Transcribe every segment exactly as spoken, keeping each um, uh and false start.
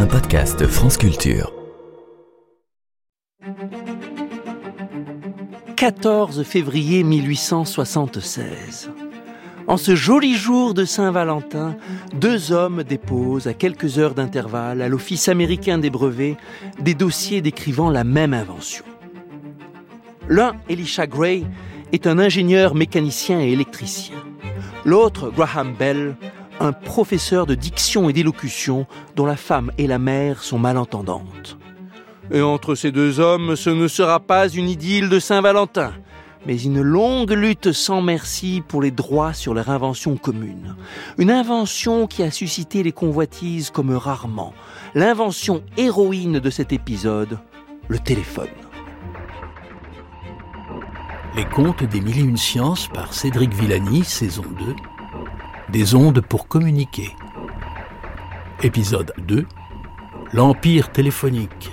un podcast France Culture. quatorze février mille huit cent soixante-seize. En ce joli jour de Saint-Valentin, deux hommes déposent à quelques heures d'intervalle à l'Office américain des brevets des dossiers décrivant la même invention. L'un, Elisha Gray, est un ingénieur mécanicien et électricien. L'autre, Graham Bell, un professeur de diction et d'élocution dont la femme et la mère sont malentendantes. Et entre ces deux hommes, ce ne sera pas une idylle de Saint-Valentin, mais une longue lutte sans merci pour les droits sur leur invention commune. Une invention qui a suscité les convoitises comme rarement. L'invention héroïne de cet épisode, le téléphone. Les contes des mille et une sciences par Cédric Villani, saison deux. Des ondes pour communiquer. Épisode deux. L'empire téléphonique.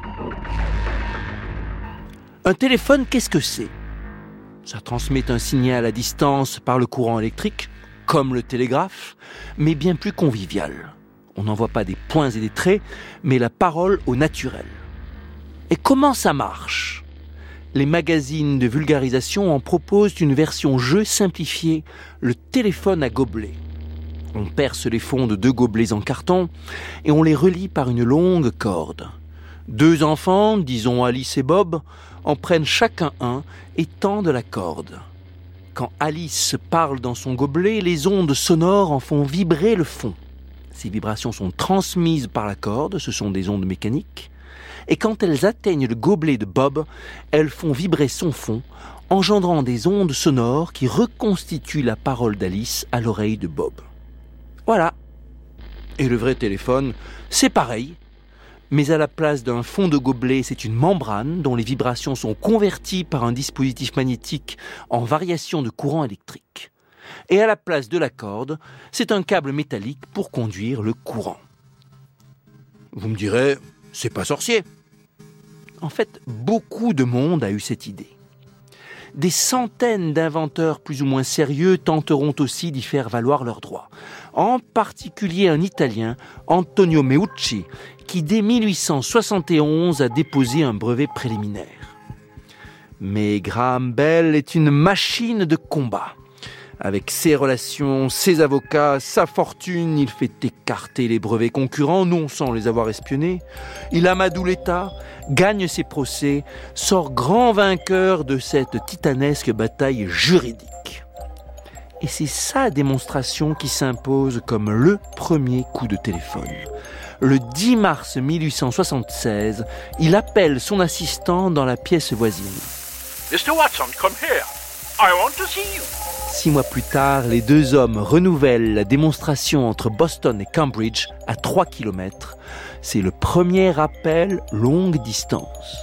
Un téléphone, qu'est-ce que c'est ? Ça transmet un signal à distance par le courant électrique, comme le télégraphe, mais bien plus convivial. On n'envoie pas des points et des traits, mais la parole au naturel. Et comment ça marche ? Les magazines de vulgarisation en proposent une version jeu simplifiée, le téléphone à gobelet. On perce les fonds de deux gobelets en carton et on les relie par une longue corde. Deux enfants, disons Alice et Bob, en prennent chacun un et tendent la corde. Quand Alice parle dans son gobelet, les ondes sonores en font vibrer le fond. Ces vibrations sont transmises par la corde, ce sont des ondes mécaniques. Et quand elles atteignent le gobelet de Bob, elles font vibrer son fond, engendrant des ondes sonores qui reconstituent la parole d'Alice à l'oreille de Bob. Voilà. Et le vrai téléphone, c'est pareil. Mais à la place d'un fond de gobelet, c'est une membrane dont les vibrations sont converties par un dispositif magnétique en variation de courant électrique. Et à la place de la corde, c'est un câble métallique pour conduire le courant. Vous me direz, c'est pas sorcier. En fait, beaucoup de monde a eu cette idée. Des centaines d'inventeurs plus ou moins sérieux tenteront aussi d'y faire valoir leurs droits. En particulier un Italien, Antonio Meucci, qui dès mille huit cent soixante et onze a déposé un brevet préliminaire. Mais Graham Bell est une machine de combat. Avec ses relations, ses avocats, sa fortune, il fait écarter les brevets concurrents, non sans les avoir espionnés. Il amadoue l'État, gagne ses procès, sort grand vainqueur de cette titanesque bataille juridique. Et c'est sa démonstration qui s'impose comme le premier coup de téléphone. Le dix mars mille huit cent soixante-seize, il appelle son assistant dans la pièce voisine. Mister Watson, come here. I want to see you. Six mois plus tard, les deux hommes renouvellent la démonstration entre Boston et Cambridge à trois kilomètres. C'est le premier appel longue distance.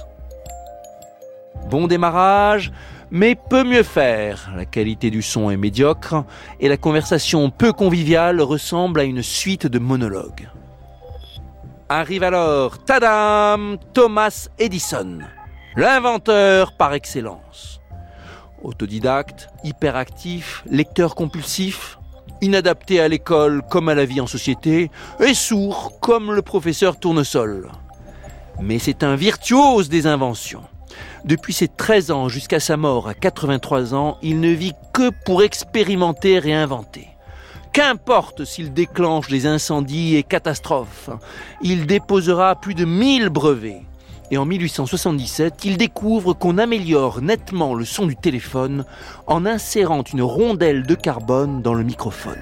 Bon démarrage, mais peut mieux faire. La qualité du son est médiocre et la conversation peu conviviale ressemble à une suite de monologues. Arrive alors, tadam, Thomas Edison, l'inventeur par excellence. Autodidacte, hyperactif, lecteur compulsif, inadapté à l'école comme à la vie en société, et sourd comme le professeur Tournesol. Mais c'est un virtuose des inventions. Depuis ses treize ans jusqu'à sa mort à quatre-vingt-trois ans, il ne vit que pour expérimenter et inventer. Qu'importe s'il déclenche des incendies et catastrophes, il déposera plus de mille brevets. Et en mille huit cent soixante-dix-sept, il découvre qu'on améliore nettement le son du téléphone en insérant une rondelle de carbone dans le microphone.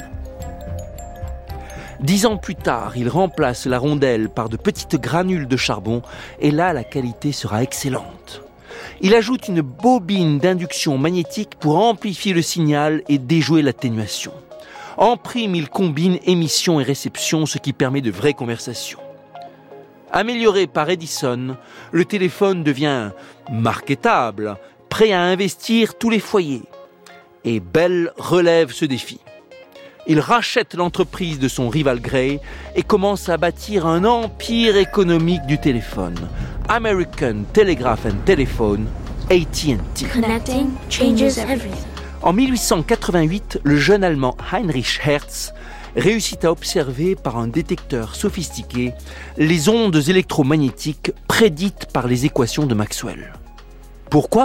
Dix ans plus tard, il remplace la rondelle par de petites granules de charbon et là, la qualité sera excellente. Il ajoute une bobine d'induction magnétique pour amplifier le signal et déjouer l'atténuation. En prime, il combine émission et réception, ce qui permet de vraies conversations. Amélioré par Edison, le téléphone devient marketable, prêt à investir tous les foyers. Et Bell relève ce défi. Il rachète l'entreprise de son rival Gray et commence à bâtir un empire économique du téléphone. American Telegraph and Telephone, A T and T. Connecting changes everything. En mille huit cent quatre-vingt-huit, le jeune Allemand Heinrich Hertz réussit à observer par un détecteur sophistiqué les ondes électromagnétiques prédites par les équations de Maxwell. Pourquoi ?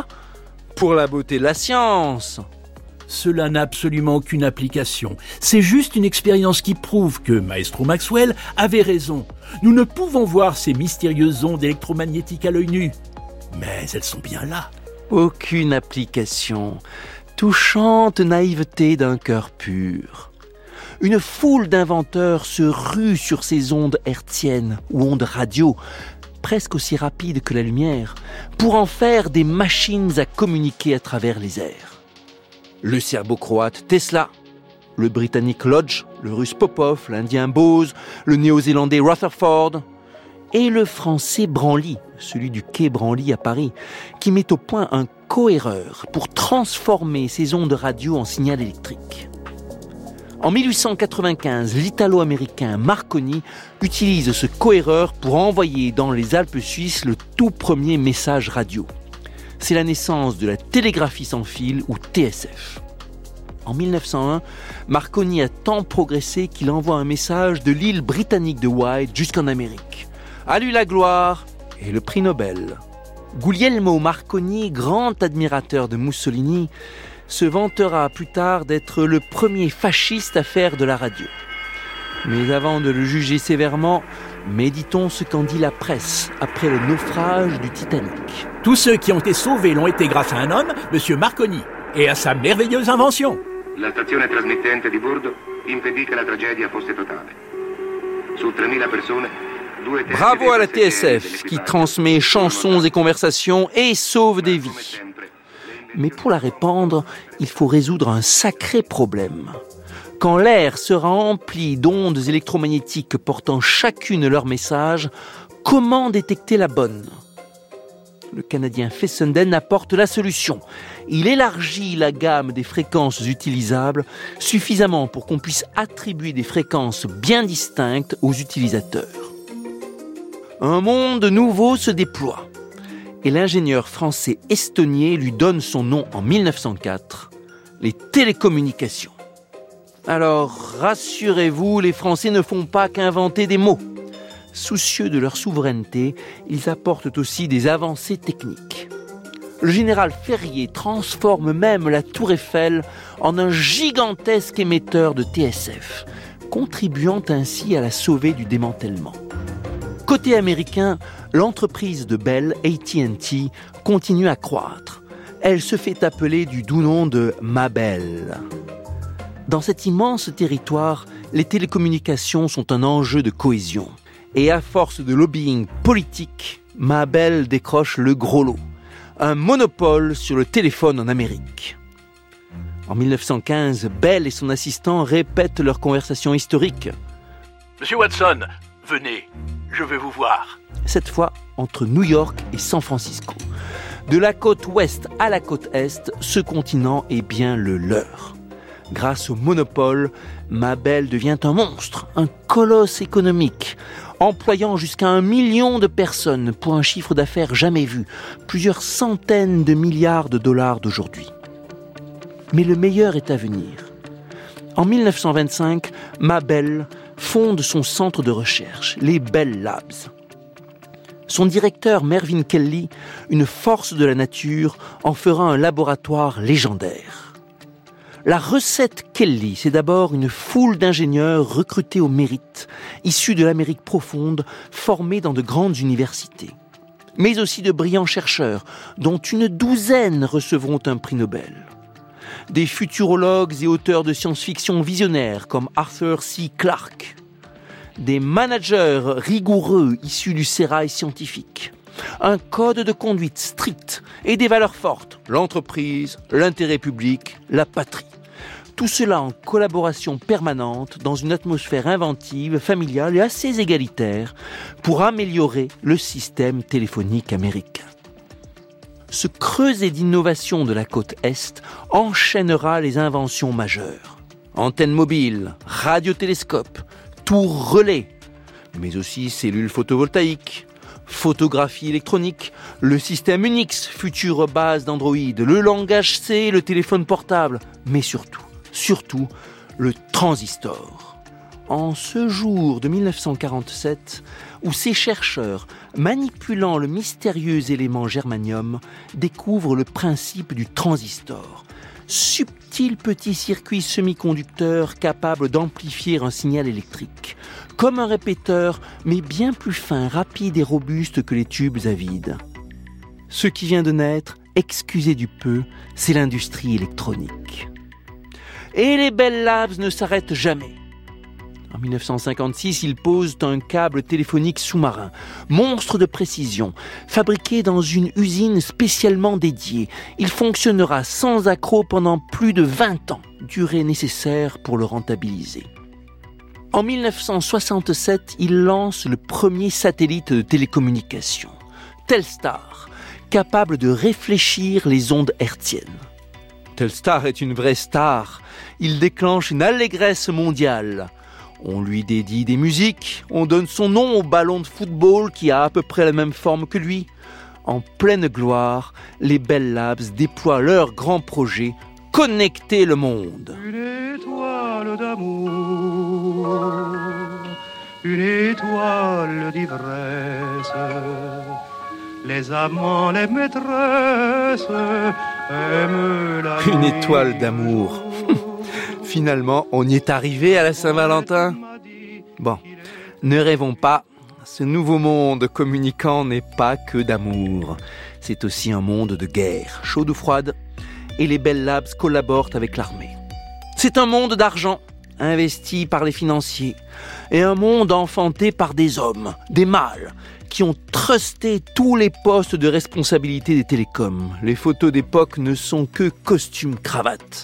Pour la beauté de la science. Cela n'a absolument aucune application. C'est juste une expérience qui prouve que Maestro Maxwell avait raison. Nous ne pouvons voir ces mystérieuses ondes électromagnétiques à l'œil nu. Mais elles sont bien là. Aucune application. Touchante naïveté d'un cœur pur. Une foule d'inventeurs se rue sur ces ondes hertziennes ou ondes radio, presque aussi rapides que la lumière, pour en faire des machines à communiquer à travers les airs. Le serbo-croate Tesla, le britannique Lodge, le russe Popov, l'indien Bose, le néo-zélandais Rutherford et le français Branly, celui du quai Branly à Paris, qui met au point un cohéreur pour transformer ces ondes radio en signal électrique. En mille huit cent quatre-vingt-quinze, l'italo-américain Marconi utilise ce cohéreur pour envoyer dans les Alpes suisses le tout premier message radio. C'est la naissance de la télégraphie sans fil ou T S F. En mille neuf cent un, Marconi a tant progressé qu'il envoie un message de l'île britannique de White jusqu'en Amérique. À lui la gloire et le prix Nobel. Guglielmo Marconi, grand admirateur de Mussolini, se vantera plus tard d'être le premier fasciste à faire de la radio. Mais avant de le juger sévèrement, méditons ce qu'en dit la presse après le naufrage du Titanic. Tous ceux qui ont été sauvés l'ont été grâce à un homme, M. Marconi, et à sa merveilleuse invention. La stazione trasmittente di bordo impedì che la tragedia fosse totale. Su tremila persone, due terzi Bravo à la dei T S passeggeri F qui dell'equipaggio transmet chansons et conversations et sauve des vies. Mais pour la répandre, il faut résoudre un sacré problème. Quand l'air sera empli d'ondes électromagnétiques portant chacune leur message, comment détecter la bonne ? Le Canadien Fessenden apporte la solution. Il élargit la gamme des fréquences utilisables suffisamment pour qu'on puisse attribuer des fréquences bien distinctes aux utilisateurs. Un monde nouveau se déploie. Et l'ingénieur français Estonnier lui donne son nom en mille neuf cent quatre, les télécommunications. Alors, rassurez-vous, les Français ne font pas qu'inventer des mots. Soucieux de leur souveraineté, ils apportent aussi des avancées techniques. Le général Ferrier transforme même la Tour Eiffel en un gigantesque émetteur de T S F, contribuant ainsi à la sauver du démantèlement. Côté américain, l'entreprise de Bell, A T and T, continue à croître. Elle se fait appeler du doux nom de Mabel. Dans cet immense territoire, les télécommunications sont un enjeu de cohésion. Et à force de lobbying politique, Mabel décroche le gros lot. Un monopole sur le téléphone en Amérique. En mille neuf cent quinze, Bell et son assistant répètent leur conversation historique. Monsieur Watson, venez, je vais vous voir. Cette fois entre New York et San Francisco. De la côte ouest à la côte est, ce continent est bien le leur. Grâce au monopole, Mabel devient un monstre, un colosse économique, employant jusqu'à un million de personnes pour un chiffre d'affaires jamais vu, plusieurs centaines de milliards de dollars d'aujourd'hui. Mais le meilleur est à venir. En mille neuf cent vingt-cinq, Mabel fonde son centre de recherche, les Bell Labs. Son directeur, Mervyn Kelly, une force de la nature, en fera un laboratoire légendaire. La recette Kelly, c'est d'abord une foule d'ingénieurs recrutés au mérite, issus de l'Amérique profonde, formés dans de grandes universités. Mais aussi de brillants chercheurs, dont une douzaine recevront un prix Nobel. Des futurologues et auteurs de science-fiction visionnaires comme Arthur C. Clarke. Des managers rigoureux issus du sérail scientifique. Un code de conduite strict et des valeurs fortes, l'entreprise, l'intérêt public, la patrie. Tout cela en collaboration permanente dans une atmosphère inventive, familiale et assez égalitaire pour améliorer le système téléphonique américain. Ce creuset d'innovation de la côte Est enchaînera les inventions majeures. Antennes mobiles, radiotélescopes, tours relais, mais aussi cellules photovoltaïques, photographie électronique, le système Unix, future base d'Android, le langage C, le téléphone portable, mais surtout, surtout, le transistor. En ce jour de mille neuf cent quarante-sept, où ces chercheurs, manipulant le mystérieux élément germanium, découvrent le principe du transistor, subtil petit circuit semi-conducteur capable d'amplifier un signal électrique, comme un répéteur, mais bien plus fin, rapide et robuste que les tubes à vide. Ce qui vient de naître, excusez du peu, c'est l'industrie électronique. Et les Bell Labs ne s'arrêtent jamais. En mille neuf cent cinquante-six, ils posent un câble téléphonique sous-marin, monstre de précision, fabriqué dans une usine spécialement dédiée. Il fonctionnera sans accroc pendant plus de vingt ans, durée nécessaire pour le rentabiliser. En mille neuf cent soixante-sept, ils lancent le premier satellite de télécommunication, Telstar, capable de réfléchir les ondes hertziennes. Telstar est une vraie star. Il déclenche une allégresse mondiale. On lui dédie des musiques, on donne son nom au ballon de football qui a à peu près la même forme que lui. En pleine gloire, les Bell Labs déploient leur grand projet, connecter le monde. Une étoile d'amour, une étoile d'ivresse, les amants, les maîtresses aiment la Une étoile d'amour. Finalement, on y est arrivé à la Saint-Valentin. Bon, ne rêvons pas, ce nouveau monde communicant n'est pas que d'amour. C'est aussi un monde de guerre, chaude ou froide, et les Bell Labs collaborent avec l'armée. C'est un monde d'argent, investi par les financiers, et un monde enfanté par des hommes, des mâles, qui ont trusté tous les postes de responsabilité des télécoms. Les photos d'époque ne sont que costumes-cravates.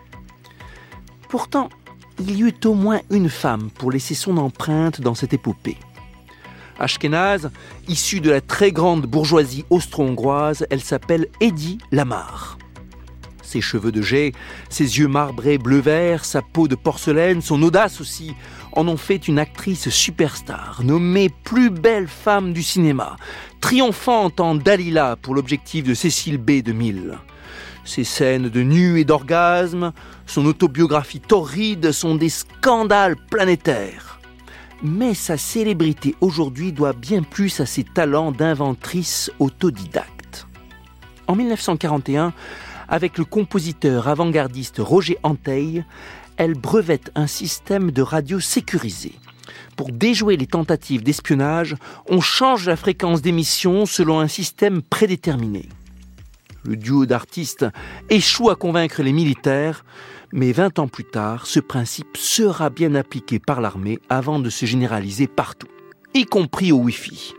Pourtant, il y eut au moins une femme pour laisser son empreinte dans cette épopée. Ashkénaze, issue de la très grande bourgeoisie austro-hongroise, elle s'appelle Hedy Lamarr. Ses cheveux de jais, ses yeux marbrés bleu-vert, sa peau de porcelaine, son audace aussi, en ont fait une actrice superstar, nommée plus belle femme du cinéma, triomphante en Dalila pour l'objectif de Cécile B. de Mille. Ses scènes de nus et d'orgasme, son autobiographie torride sont des scandales planétaires. Mais sa célébrité aujourd'hui doit bien plus à ses talents d'inventrice autodidacte. En mille neuf cent quarante et un, avec le compositeur avant-gardiste Roger Antheil, elle brevette un système de radio sécurisé. Pour déjouer les tentatives d'espionnage, on change la fréquence d'émission selon un système prédéterminé. Le duo d'artistes échoue à convaincre les militaires, mais vingt ans plus tard, ce principe sera bien appliqué par l'armée avant de se généraliser partout, y compris au Wi-Fi.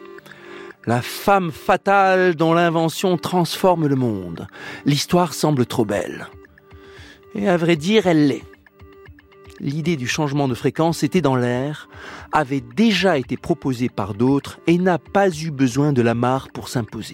La femme fatale dont l'invention transforme le monde. L'histoire semble trop belle. Et à vrai dire, elle l'est. L'idée du changement de fréquence était dans l'air, avait déjà été proposée par d'autres et n'a pas eu besoin de Lamarr pour s'imposer.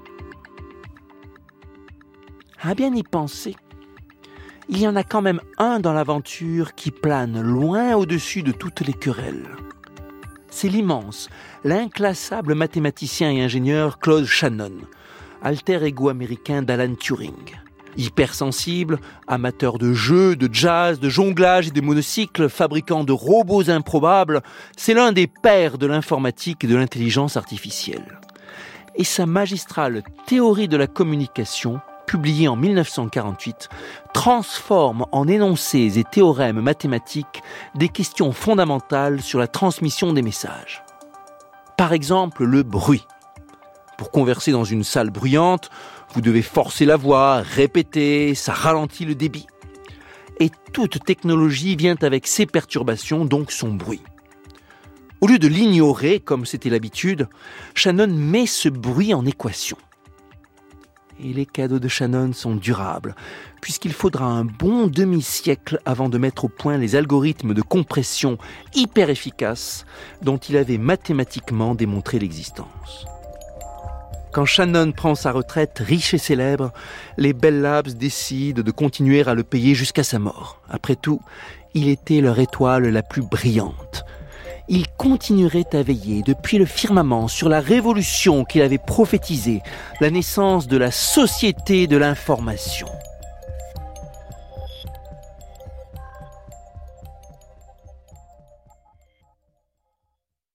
À bien y penser, il y en a quand même un dans l'aventure qui plane loin au-dessus de toutes les querelles. C'est l'immense, l'inclassable mathématicien et ingénieur Claude Shannon, alter ego américain d'Alan Turing. Hypersensible, amateur de jeux, de jazz, de jonglage et de monocycles, fabricant de robots improbables, c'est l'un des pères de l'informatique et de l'intelligence artificielle. Et sa magistrale théorie de la communication, publiée en mille neuf cent quarante-huit, transforme en énoncés et théorèmes mathématiques des questions fondamentales sur la transmission des messages. Par exemple, le bruit. Pour converser dans une salle bruyante, vous devez forcer la voix, répéter, ça ralentit le débit. Et toute technologie vient avec ses perturbations, donc son bruit. Au lieu de l'ignorer, comme c'était l'habitude, Shannon met ce bruit en équation. Et les cadeaux de Shannon sont durables, puisqu'il faudra un bon demi-siècle avant de mettre au point les algorithmes de compression hyper efficaces dont il avait mathématiquement démontré l'existence. Quand Shannon prend sa retraite riche et célèbre, les Bell Labs décident de continuer à le payer jusqu'à sa mort. Après tout, il était leur étoile la plus brillante. Il continuerait à veiller depuis le firmament sur la révolution qu'il avait prophétisée, la naissance de la société de l'information.